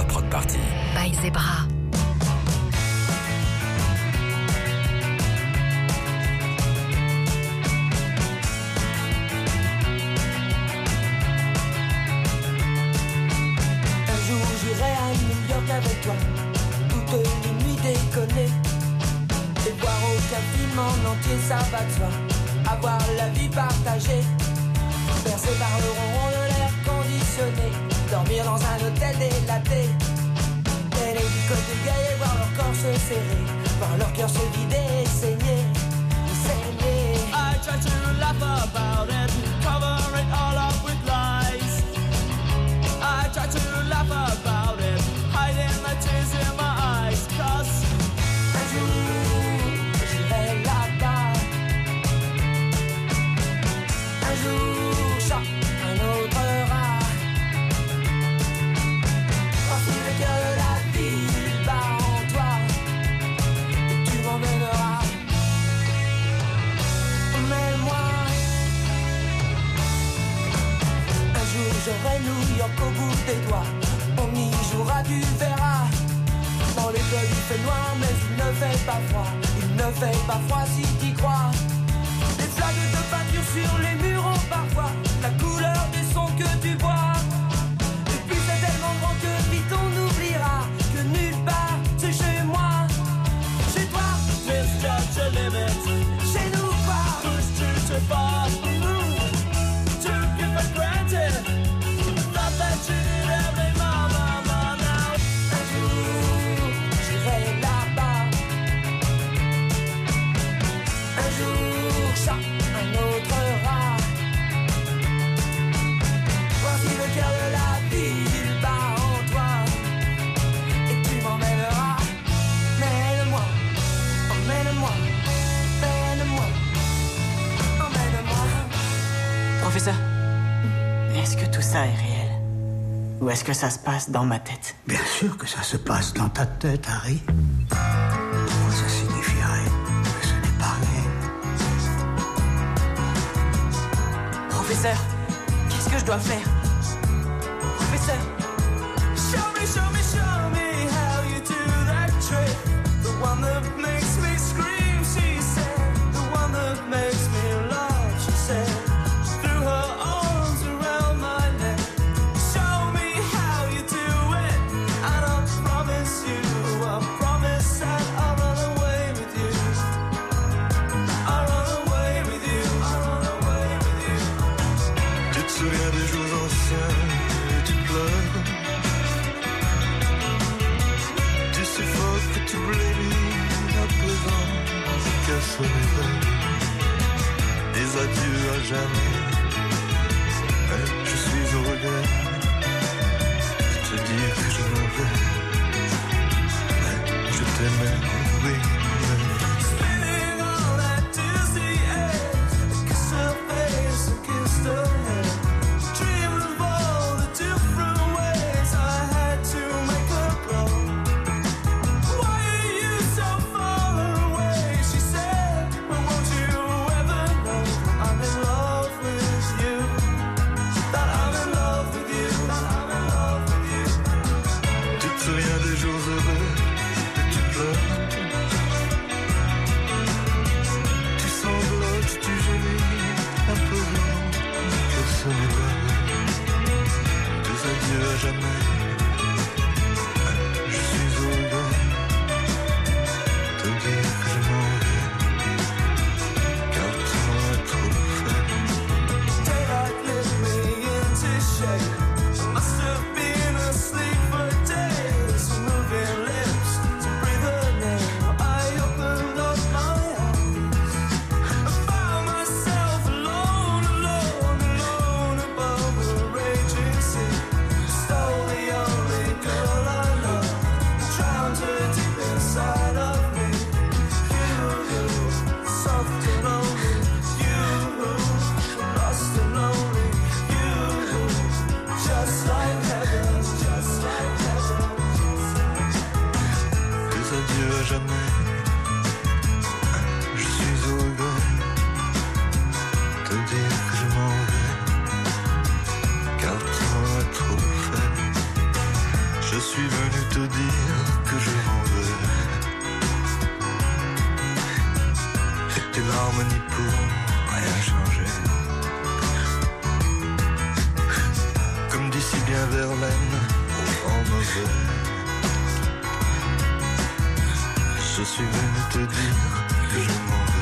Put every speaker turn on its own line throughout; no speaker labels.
Zebra Prod Party.
By Zebra.
Avec toi, toutes les nuits déconner et voir aucun film en entier, ça va de soi. Avoir la vie partagée, bercé par le ronron de l'air conditionné, dormir dans un hôtel délaté, et les côtés gaillés, voir leur corps se serrer, voir leur cœur se vider et saigner, saigner. I try to laugh about it, cover it all up with lies. I try to laugh about it, hiding the tears in my eyes, 'cause un jour j'irai là-bas, un jour chat, un autre rat. Voici le cœur de la vie bat en toi, et tu m'emmèneras. Emmène-moi. Un jour j'aurai New York au bout des doigts. On y jouera, tu verras. Dans les clubs il fait noir mais il ne fait pas froid. Il ne fait pas froid si t'y crois. Des flaques de peinture sur les murs ont parfois la couleur des sons que tu bois. Et puis c'est tellement grand que vite on oubliera que nulle part c'est chez moi. Chez toi, misjudge the limits. Chez nous pas, push too far. Took you for granted. Thought that you did every mama now. Un jour, j'irai là-bas. Un jour, chat, un autre rat. Voici le cœur de la vie, il bat en toi. Et tu m'emmèneras. Mène-moi, emmène-moi, mène-moi, emmène-moi.
Professeur, est-ce que tout ça est réel? Ou est-ce que ça se passe dans ma tête?
Bien sûr que ça se passe dans ta tête, Harry. Ça signifierait que ce n'est pas réel.
Professeur, qu'est-ce que je dois faire? Professeur.
Show me how you do that trick. The one that makes me scream, she said. The one that makes me love, she said. Threw her arms around my neck. Show me how you do it. And I promise that I'll run away with you. I'll run away with you. I'll run away with you.
Tu te souviens des jours anciens et tu pleures. Tu suffoques, tu blêmis à présent. Que ce n'est pas des adieux à jamais. Mais je suis au regret de te dire que je m'en vais. Mais je t'aimais, oui, mais
Spinning on that dizzy edge. I kiss her face, I kissed her head. Dream of all the different ways I had to make her glow. Why are you so far away? She said, but won't you ever know I'm in love with you? That I'm in love with you. That I'm in love with you.
tu te souviens des jours heureux et tu pleures. Tu sanglotes, tu gémis un peu loin. Que ce n'est pas des adieux à jamais. Je suis au regret de dire que je m'en vais. Car tu m'en as trop fait.
Daylight lit me into shade. I must have been asleep for days. Moving lips to breathe her name. I opened up my eyes. I found myself alone above the raging sea. Stole the
suis venu te dire que je m'en vais. Et tes larmes n'y pourront rien changer. Comme dit si bien Verlaine au vent mauvais. Je suis venu te dire que je m'en vais.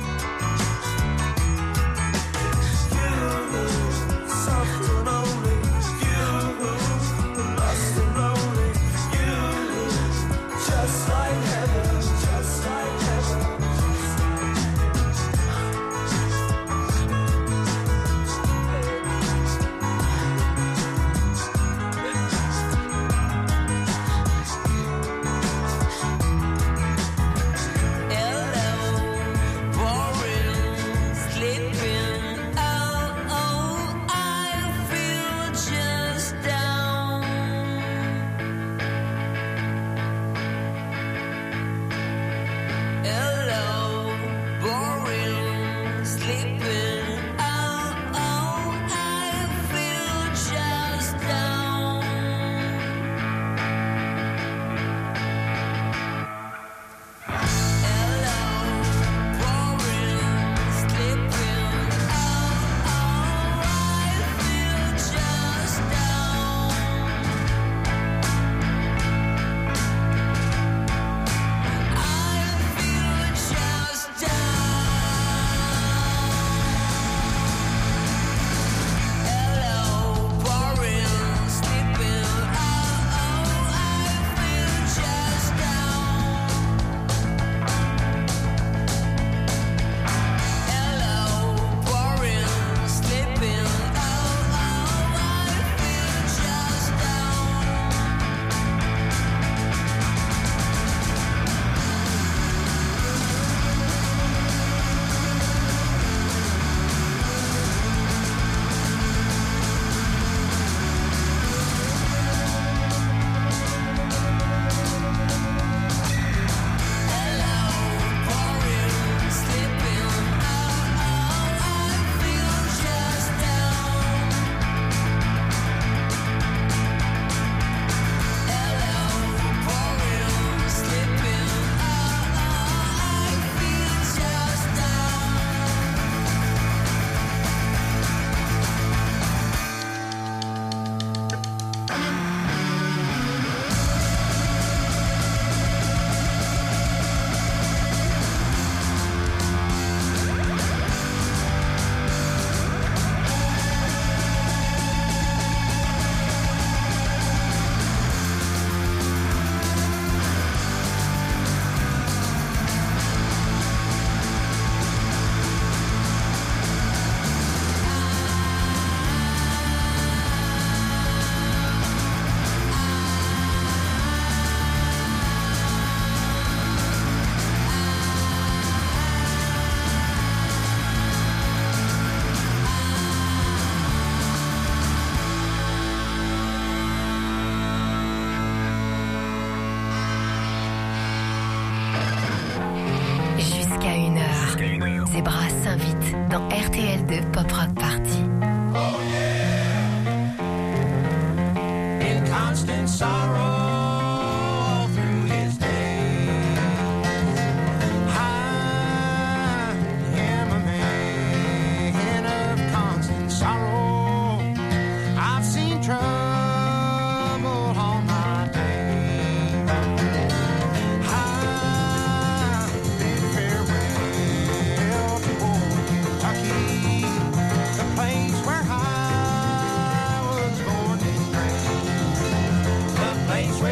Zebra s'invite dans RTL2 Pop Rock Party.
Oh yeah. In constant sorrow through his days. I am a man of constant sorrow. I've seen trouble all my days. I bid farewell to old Kentucky, the place where I was born and raised, the place where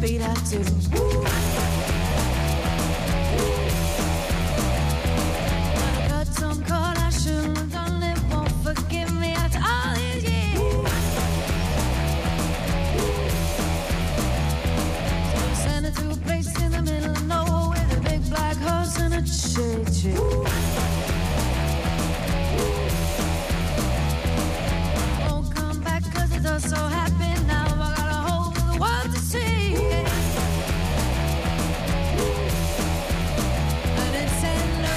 feet up to the woo. I cut some call I shouldn't have done. It won't forgive me after all these years. Send it to a place in the middle of nowhere with a big black horse and a cherry tree. Won't come back 'cause it's all so happy now. I got a whole other world to see. And it said no.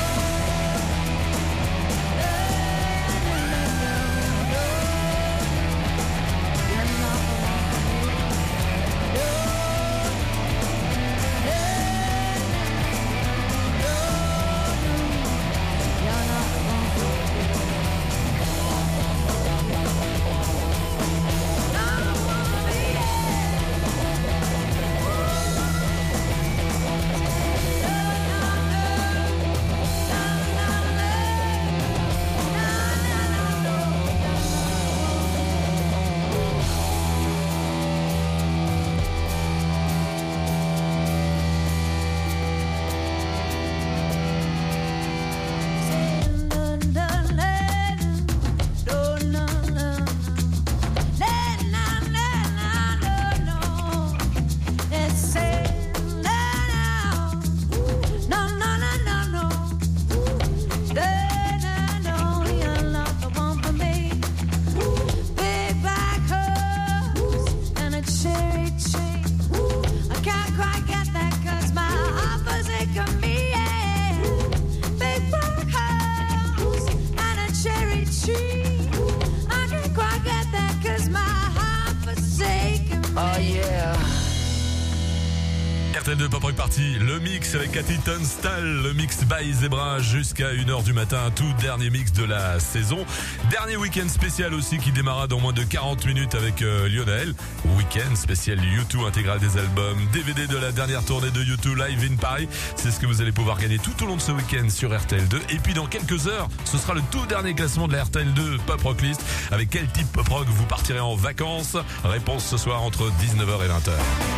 RTL2 Pop Rock Party, le mix avec Cathy Tunstall, le mix by Zebra jusqu'à 1h du matin, tout dernier mix de la saison. Dernier week-end spécial aussi qui démarra dans moins de 40 minutes avec Lionel. Week-end spécial U2 intégral des albums, DVD de la dernière tournée de U2 Live in Paris. C'est ce que vous allez pouvoir gagner tout au long de ce week-end sur RTL2. Et puis dans quelques heures, ce sera le tout dernier classement de la RTL2 Pop Rock List. Avec quel type pop rock vous partirez en vacances? Réponse ce soir entre 19h et 20h.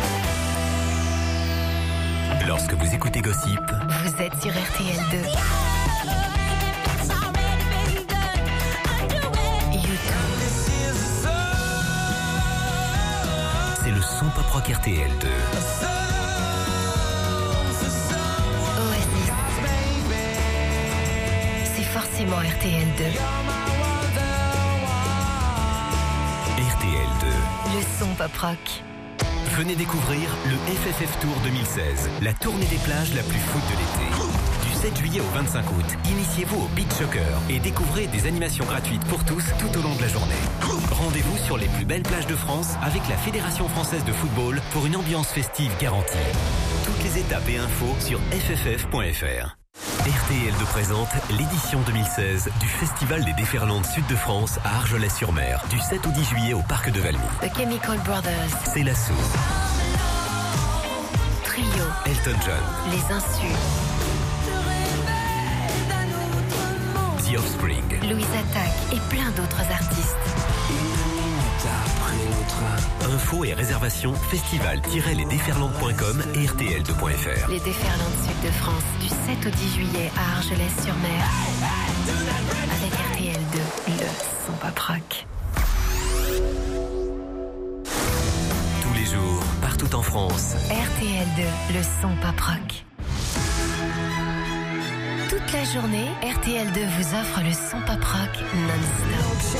Lorsque vous écoutez Gossip,
vous êtes sur RTL2.
c'est le son pop rock RTL2.
Oasis, c'est forcément RTL2.
RTL2.
Le son pop rock.
Venez découvrir le FFF Tour 2016, la tournée des plages la plus foot de l'été. Du 7 juillet au 25 août, initiez-vous au Beach Soccer et découvrez des animations gratuites pour tous tout au long de la journée. Rendez-vous sur les plus belles plages de France avec la Fédération française de football pour une ambiance festive garantie. Toutes les étapes et infos sur fff.fr. RTL2 présente l'édition 2016 du Festival des Déferlantes Sud de France à Argelès-sur-Mer, du 7 au 10 juillet au Parc de Valmy.
The Chemical Brothers,
C'est l'assaut.
Trio,
Elton John,
Les Insus,
The Offspring,
Louise Attaque et plein d'autres artistes.
Infos et réservations festival-lesdéferlantes.com et rtl2.fr.
Les Déferlantes Sud de France du 7 au 10 juillet à Argelès-sur-Mer. Avec RTL2, le son pop rock.
Tous les jours, partout en France.
RTL2, le son pop rock. Toute la journée, RTL2 vous offre le son pop rock non-stop.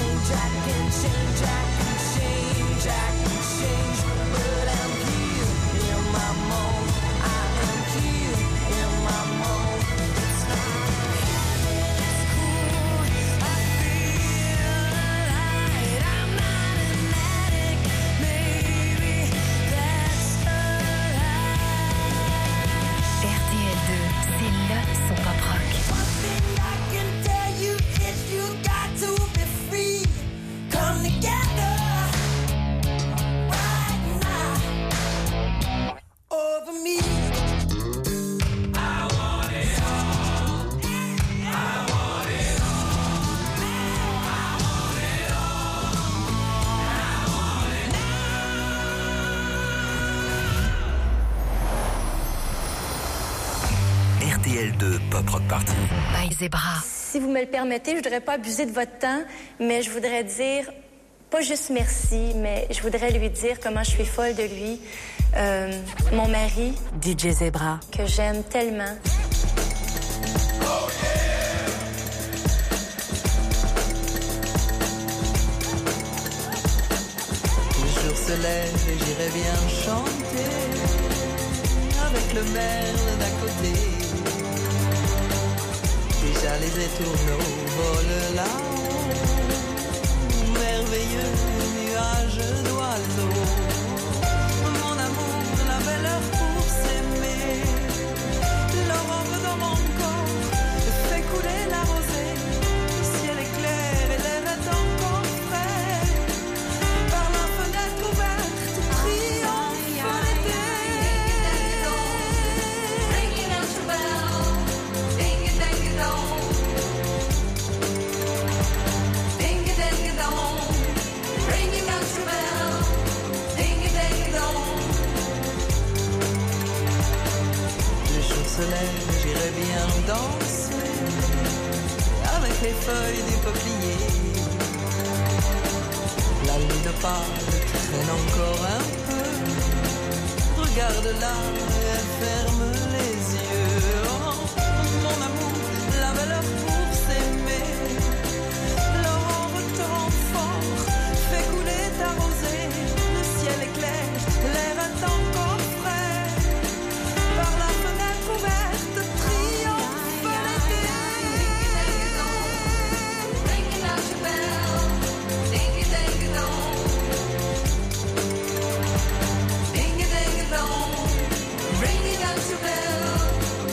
de Pop Rock Party.
By Zebra.
Si vous me le permettez, je voudrais pas abuser de votre temps, mais je voudrais dire, pas juste merci, mais je voudrais lui dire comment je suis folle de lui, mon mari.
DJ Zebra.
Que j'aime tellement.
Le jour se lève et j'irai bien chanter avec le merle d'à côté. Déjà les étourneaux volent là-haut, merveilleux nuage d'oiseaux. Mon amour, la belle heure pour s'aimer. L'aurore dans mon corps fait couler la rosée. Le ciel est clair et l'air est encore frais. Par la fenêtre ouverte, triomphe l'été. Ringing out your bell, ding it ding it dong. Ding it ding it dong. Ringing out your bell, ding it ding it dong. Le jour se lève, j'irai bien danser avec les feuilles du peuplier. La lune pâle traîne encore un peu. Regarde-la, elle ferme les yeux. Oh, mon amour, la belle heure pour s'aimer. L'aurore te rend fort, fait couler ta rosée. Le ciel est clair, l'air est encore frais. Par la fenêtre ouverte, triomphe l'été. Ringing out your bell, ding it ding it dong. Ding it ding it dong. Ringing out your bell,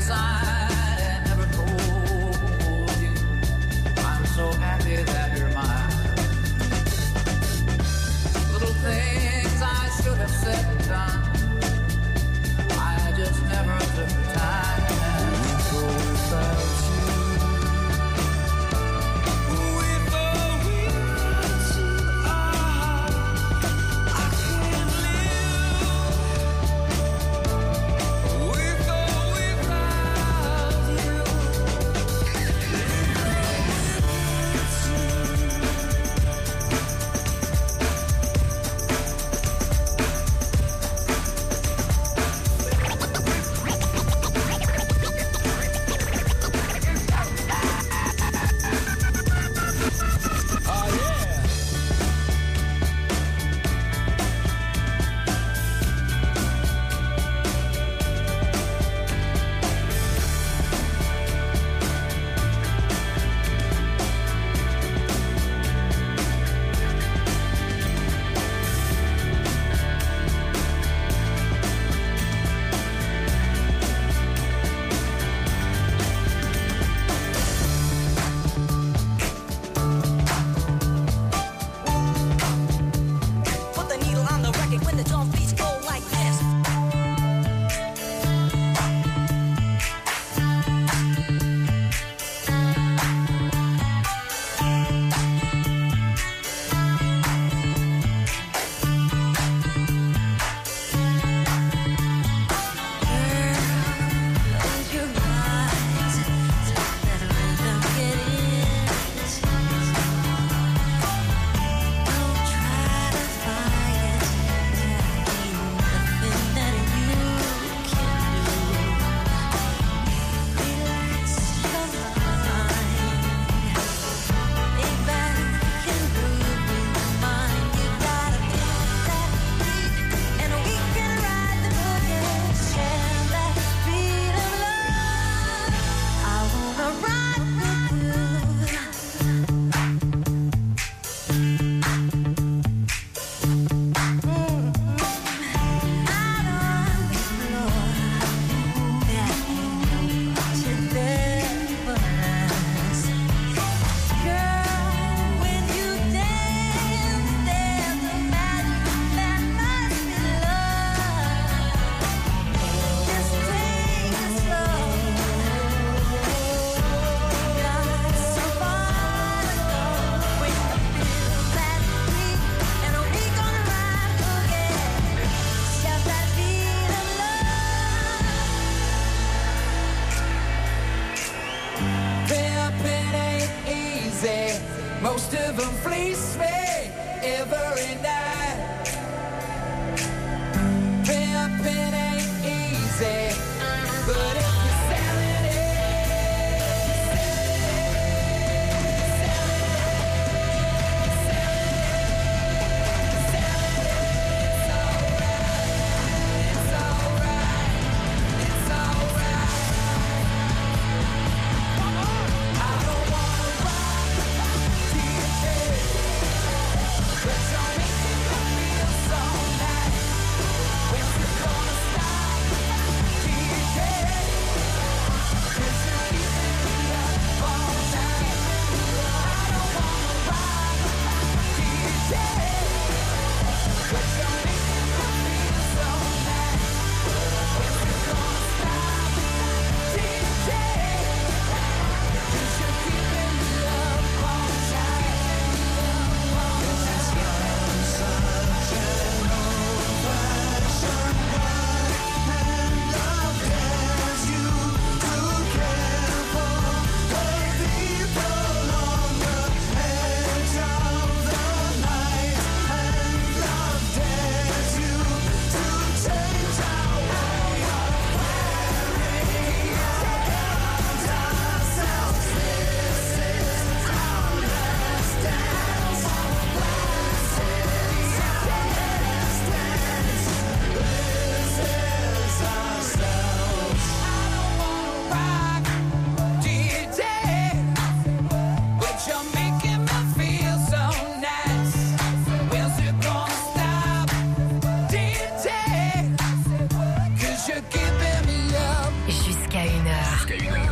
inside and never told you. I'm so happy that you're mine. Little things I should have said and done, I just never took the time.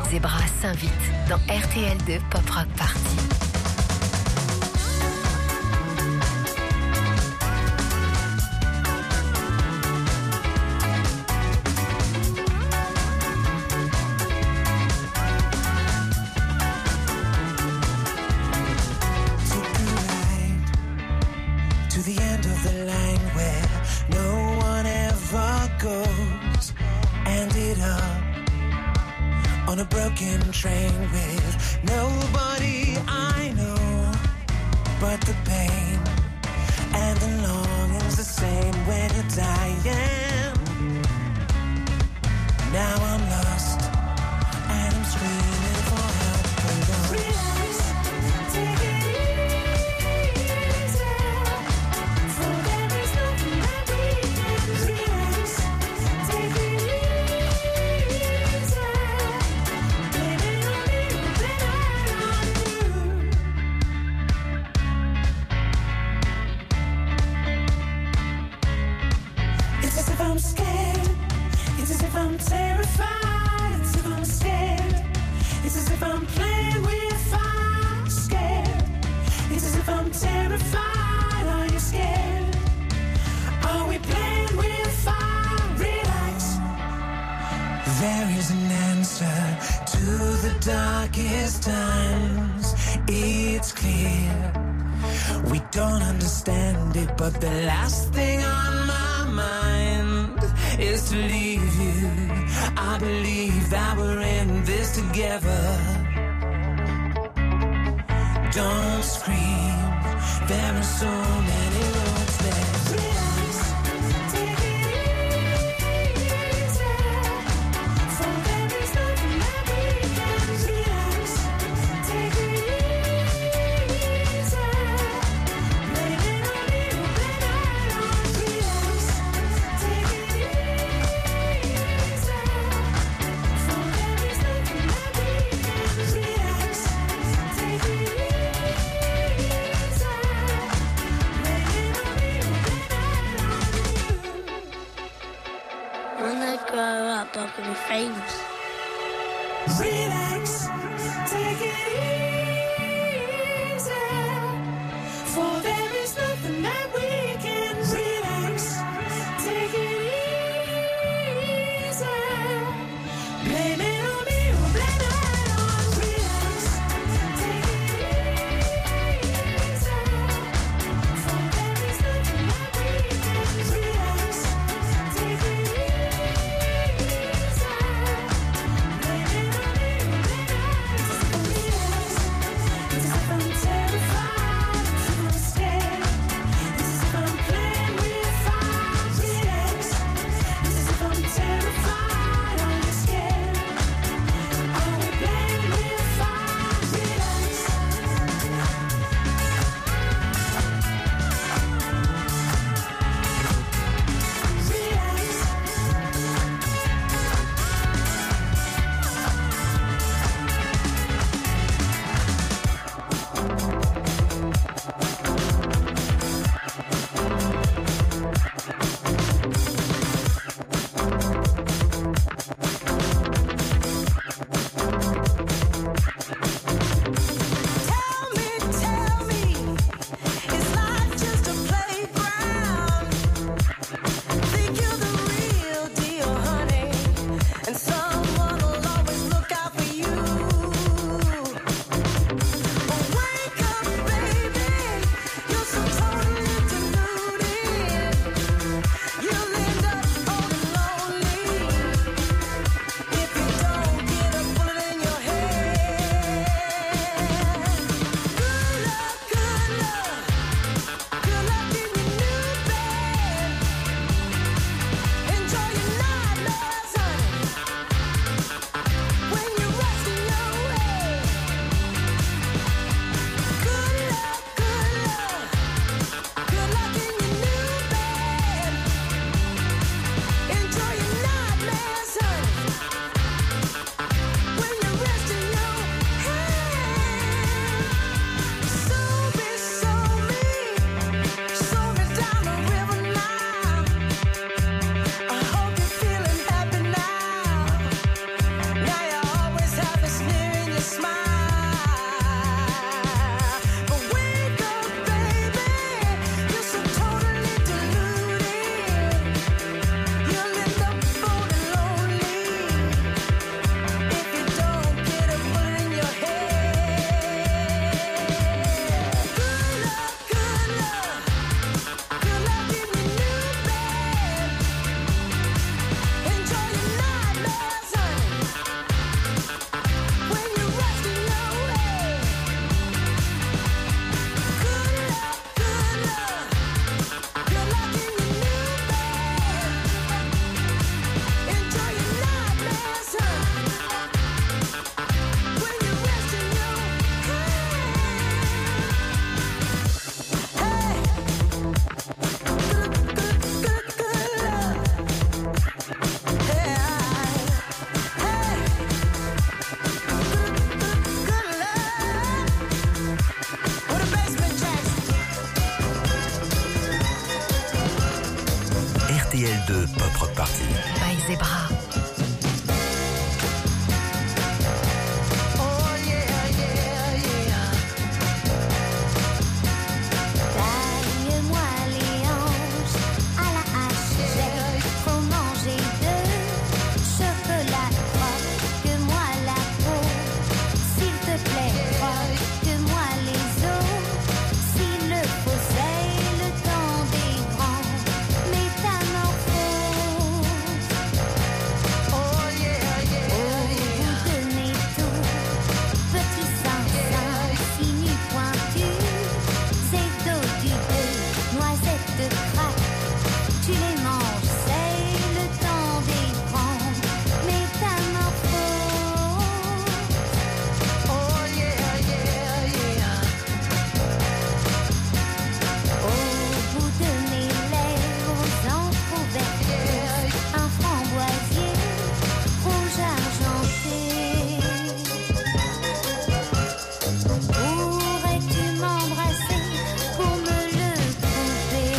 Zebra s'invite dans RTL2 Pop Rock Party.
To the end of the line where no one ever goes, ended up on a broken train with nobody I know, but the pain and the longing's the same when you're dying. Now I'm lost and I'm screaming for help. Relax, take it easy, for there is nothing that we can. Relax, take it easy, blame it on me, blame it on you. It's as if I'm scared, it's as if I'm terrified, it's as if I'm scared, it's as if I'm playing with fire, scared, it's as if I'm terrified. Are you scared? Are we playing with fire? Relax. There is an answer to the darkest times. It's clear we don't understand it, but the last thing on my mind is to leave you. I believe that we're in this together. Don't scream, there are so many roads left. Relax, take it easy, for there is nothing that we can. Relax, take it easy, blame it on me, blame it on. Relax, take it easy, for there is nothing that we can. Relax, take it easy, blame it on me, blame it on you.
When I grow up, I'm gonna be famous.
Relax, take it easy, for there is nothing that we can. Relax, take it easy, blame it on me or blame it on. Relax, take it easy, for there is nothing that we can. Relax, take it easy, blame it on me or blame it on. Relax.
Zebra.
Taille-moi les hanches à la hache, j'ai trop mangé de chocolat. Croque-moi la peau, s'il te plaît. Croque-moi les os, s'il le faut. C'est le temps des grands métamorphoses. Au bout de mes tours, petits seins, sinueux pointus, et dos du deux, noisettes de craque, tu les manges, c'est le temps des grands métamorphoses. Au bout de mes lèvres entrouvertes, un framboisier rouge argenté. Pourrais-tu m'embrasser pour me le prouver?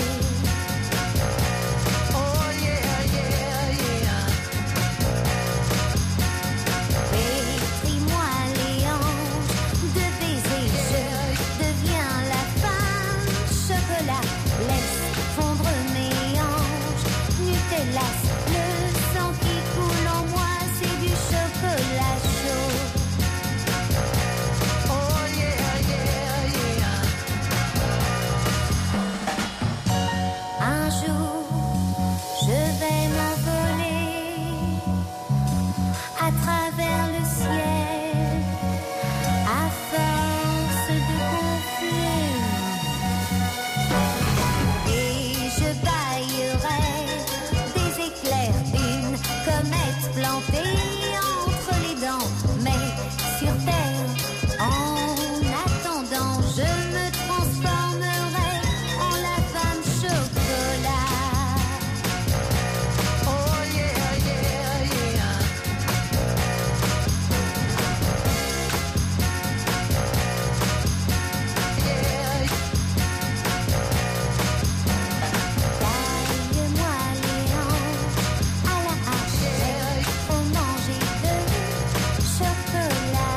Pétris-moi les hanches de baisers, je deviens la femme chocolat. Laisse fondre mes hanches, Nutella. Le sang qui coule en moi, c'est du chocolat chaud. Un jour, je vais m'envoler à travers le ciel, à force de conflure, et je baillerai des éclairs d'une comète plantée entre les dents. Mais sur terre, en attendant, je me transformerai en la femme chocolat. Taille-moi les hanches à la hache, j'ai trop mangé de chocolat.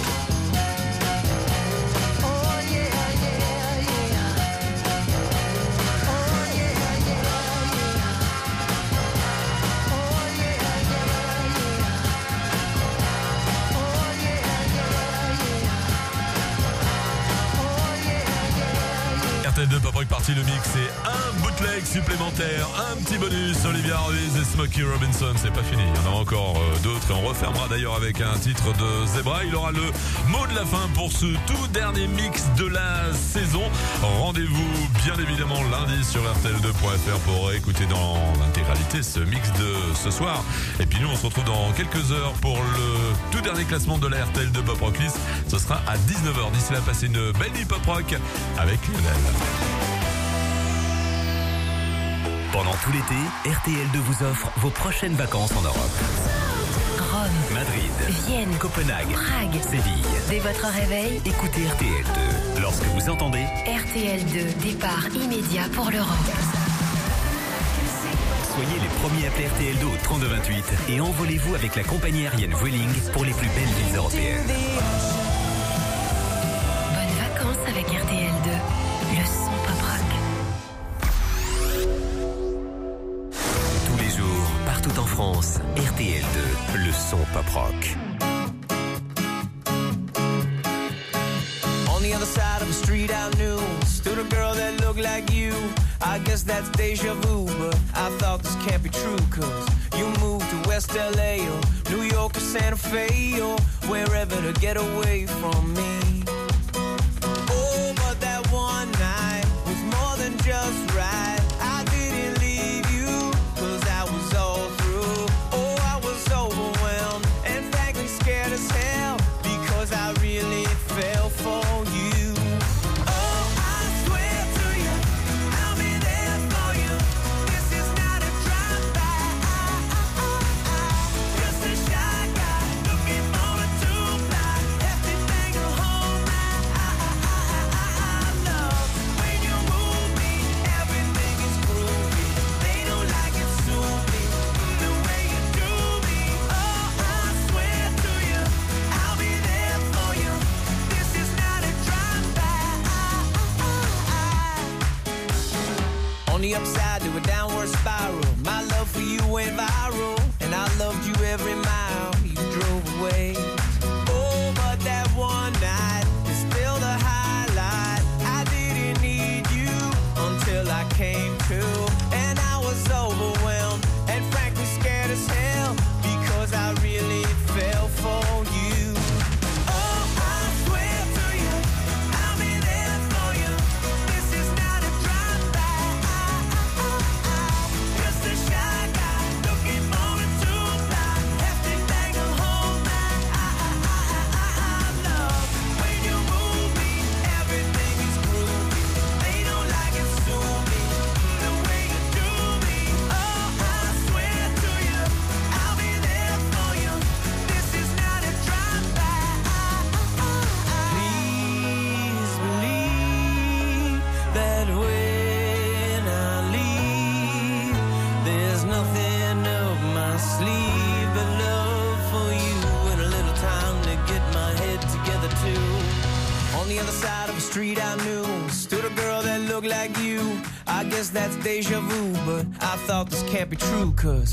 RTL2 Pop Rock Party, le mix, c'est un bootleg supplémentaire, un petit bonus, Olivia Ruiz et Smokey Robinson. C'est pas fini, il y en aura encore d'autres et on refermera d'ailleurs avec un titre de Zebra. Il aura le mot de la fin pour ce tout dernier mix de la saison. Rendez-vous bien évidemment lundi sur RTL2.fr pour écouter dans l'intégralité ce mix de ce soir. Et puis nous on se retrouve dans quelques heures pour le tout dernier classement de la RTL2 Pop Rock List. Ce sera à 19h. D'ici là, passez une belle nuit Pop Rock avec Lionel.
Pendant tout l'été, RTL2 vous offre vos prochaines vacances en Europe.
Rome,
Madrid,
Vienne,
Copenhague,
Prague,
Séville.
Dès votre réveil,
Écoutez RTL2. Lorsque vous entendez
RTL2, départ immédiat pour l'Europe.
Soyez les premiers à appeler RTL2 au 3228 et envolez-vous avec la compagnie aérienne Vueling pour les plus belles villes européennes.
Bonnes vacances avec RTL2, le son pop rock.
Tous les jours, partout en France, RTL2, le son pop rock.
On the other side of the street I knew stood a girl that looked like you. I guess that's deja vu, but I thought this can't be true, cause you moved to West LA or New York or Santa Fe or wherever to get away from me. Oh, but that one night was more than just right. I didn't leave you, cause I was all through. Oh, I was overwhelmed and frankly scared as hell, because I really fell for you. Oh, I swear to you, I'll be there for you. This is not a drive-by. Just a shy guy looking for a two-ply. Left it back at home. other side of a street I knew stood a girl that looked like you. I guess that's deja vu, but I thought this can't be true, 'cause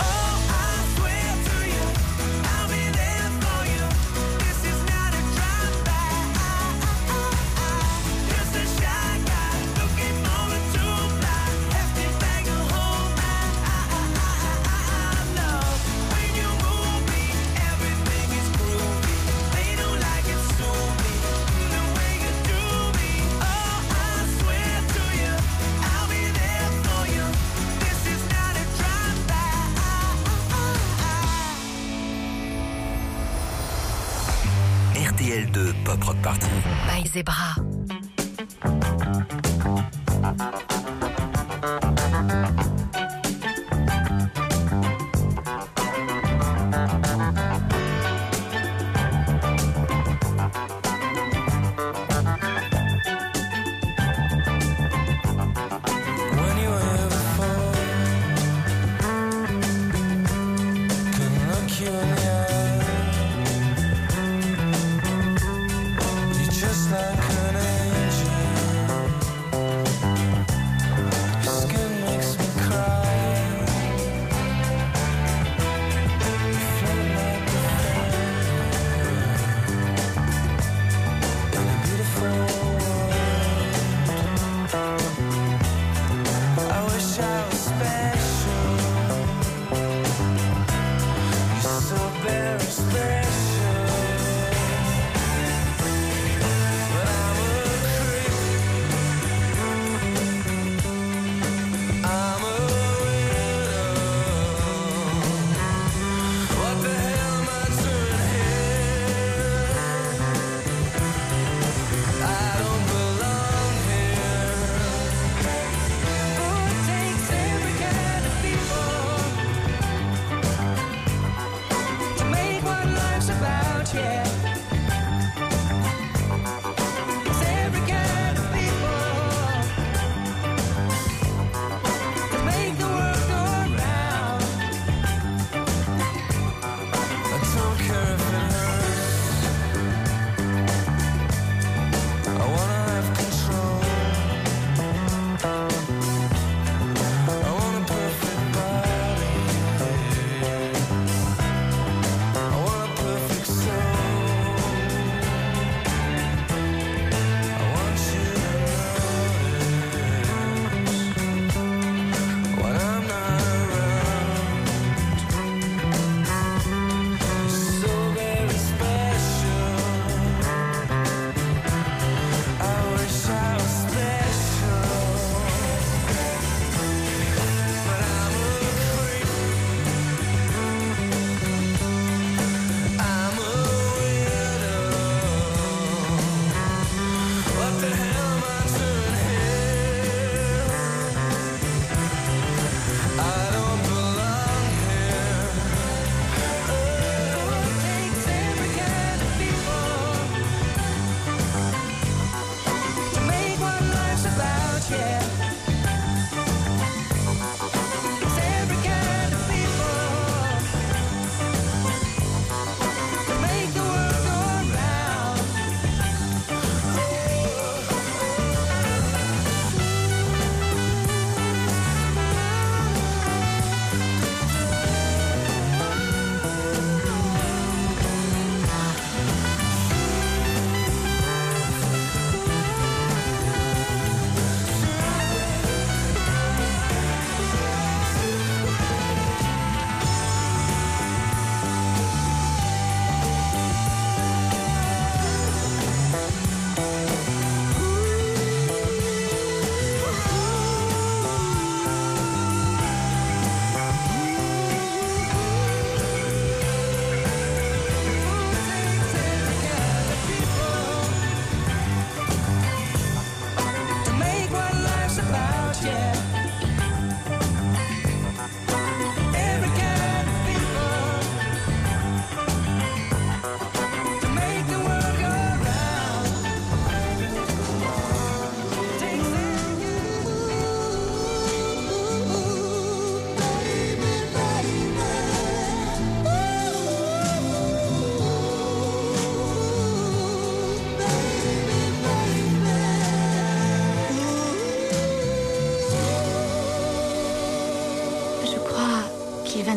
RTL2 Pop Rock Party
by Zebra.
just like an angel.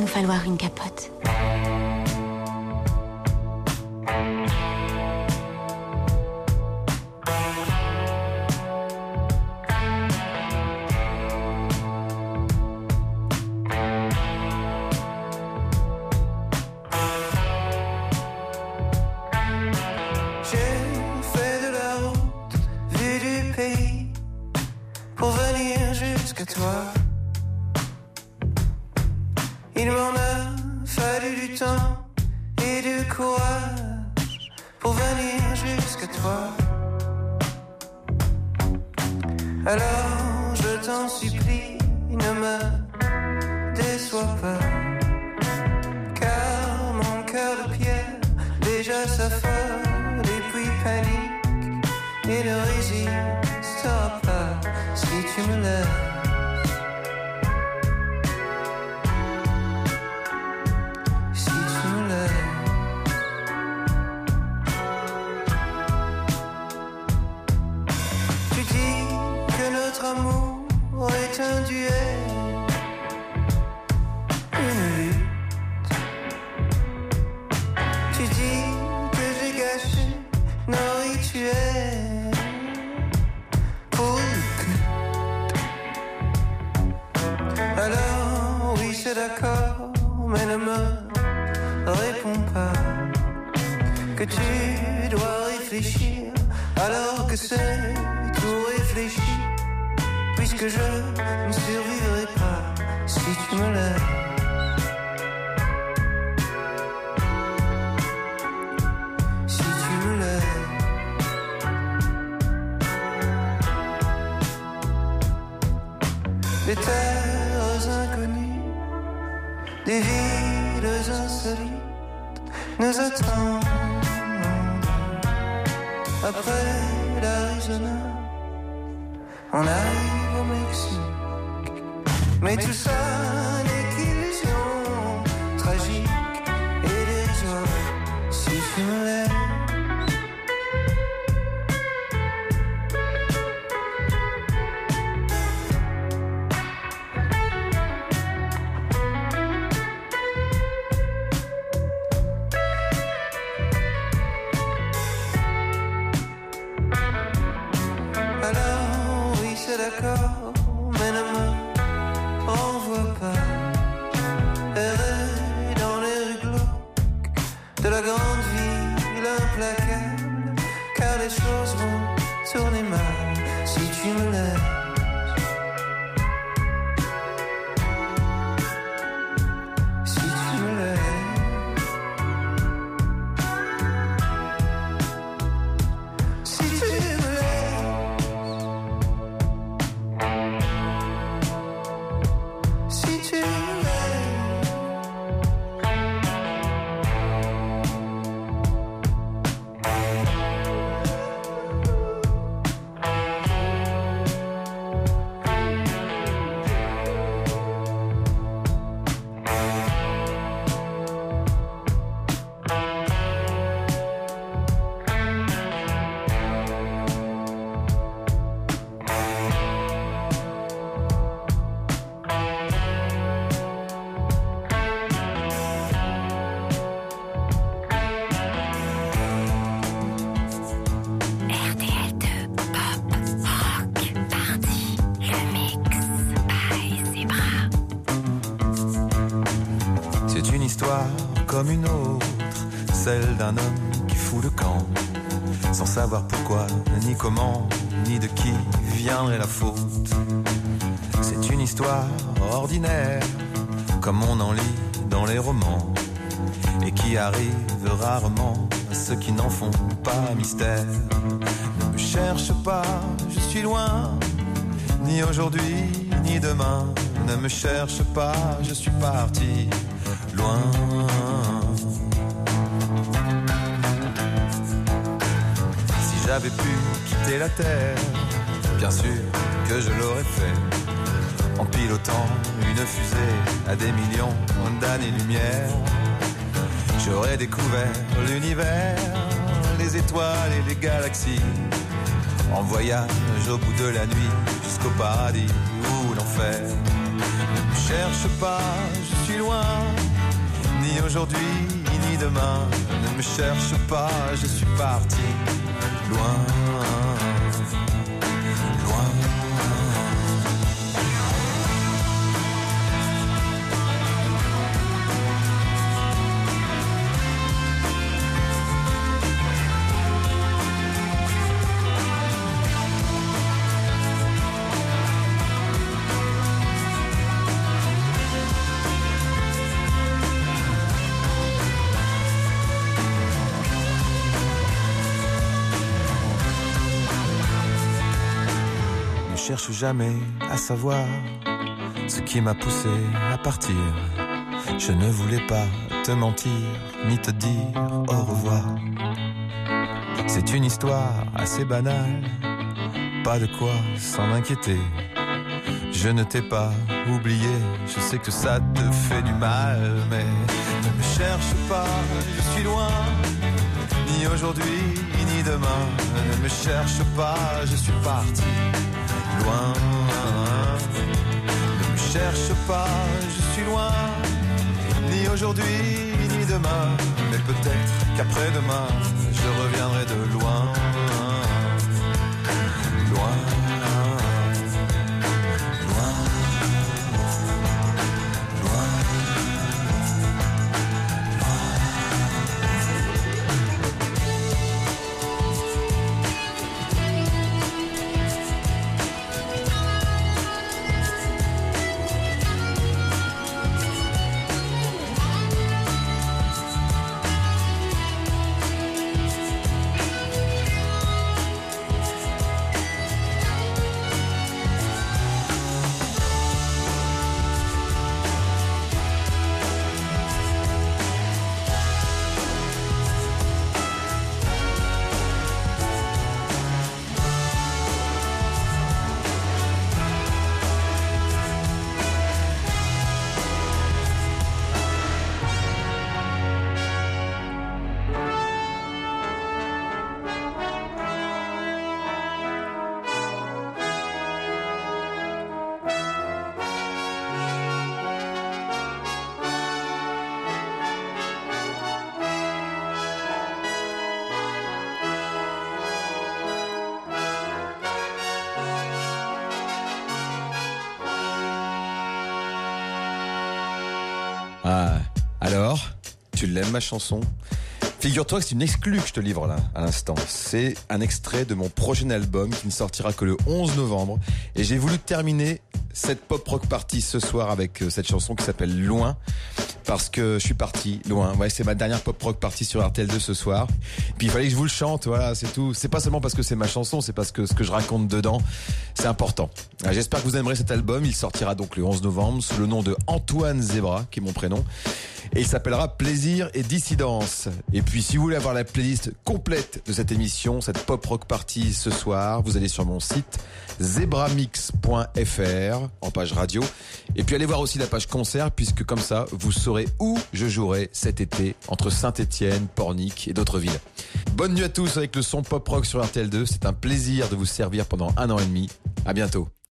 falloir une capote.
Alors je t'en supplie, ne me déçois pas, car mon cœur de pierre déjà s'affole et puis panique et ne résistera pas si tu me laisses. Si tu me laisses. Tu dis que notre amour est un duel, une lutte. Tu dis que j'ai gâché nos rituels pour une pute. Alors oui c'est d'accord, mais ne me réponds pas que tu dois réfléchir alors que c'est tout réfléchi, puisque je ne survivrai pas si tu me laisses. Si tu me laisses. Des terres inconnues, des villes insolites nous attendent. Après l'Arizona, on arrive au Mexique. Mais tout ça n'est qu'illusion tragique et dérisoire. Si tu me laisses. Alors oui c'est d'accord, mais ne me renvoie pas. Errer dans les rues glauques de la grande ville implacable, car les choses vont tourner mal si tu me laisses. Si tu me laisses. Si tu me laisses. Si tu me
RTL2 Pop Rock Party, le mix by Zebra.
C'est une histoire comme une autre, celle d'un homme qui fout le camp, sans savoir pourquoi, ni comment, ni de qui viendrait la faute. C'est une histoire ordinaire, comme on en lit dans les romans, et qui arrive rarement à ceux qui n'en font pas mystère. Ne me cherche pas, je suis loin, ni aujourd'hui, ni demain. Ne me cherche pas, je suis parti loin. Si j'avais pu quitter la terre, bien sûr que je l'aurais fait, en pilotant une fusée à des millions d'années-lumière. J'aurais découvert l'univers, les étoiles et les galaxies, en voyage au bout de la nuit jusqu'au paradis ou l'enfer. Ne me cherche pas, je suis loin, ni aujourd'hui, ni demain. Ne me cherche pas, je suis parti loin, loin. Ne cherche jamais à savoir ce qui m'a poussé à partir. Je ne voulais pas te mentir, ni te dire au revoir. C'est une histoire assez banale, pas de quoi s'en inquiéter. Je ne t'ai pas oublié, je sais que ça te fait du mal, mais ne me cherche pas, je suis loin, ni aujourd'hui, ni demain. Ne me cherche pas, je suis parti loin. Ne me cherche pas, je suis loin, ni aujourd'hui, ni demain. Mais peut-être qu'après-demain, je reviendrai de loin, loin.
Ah, alors, tu l'aimes ma chanson ? Figure-toi que c'est une exclue que je te livre là, à l'instant. C'est un extrait de mon prochain album qui ne sortira que le 11 novembre. Et j'ai voulu terminer cette pop rock party ce soir avec cette chanson qui s'appelle Loin. Parce que je suis parti loin. Ouais, c'est ma dernière pop rock party sur RTL2 ce soir. Puis il fallait que je vous le chante, voilà, c'est tout. C'est pas seulement parce que c'est ma chanson, c'est parce que ce que je raconte dedans, c'est important. J'espère que vous aimerez cet album. Il sortira donc le 11 novembre sous le nom de Antoine Zebra, qui est mon prénom. Et il s'appellera Plaisir et Dissidence. Et puis si vous voulez avoir la playlist complète de cette émission, cette pop rock party ce soir, vous allez sur mon site zebramix.fr en page radio. Et puis allez voir aussi la page concert, puisque comme ça, vous saurez où je jouerai cet été entre Saint-Étienne, Pornic et d'autres villes. Bonne nuit à tous avec le son pop rock sur RTL2. C'est un plaisir de vous servir pendant 1 an et demi. À bientôt.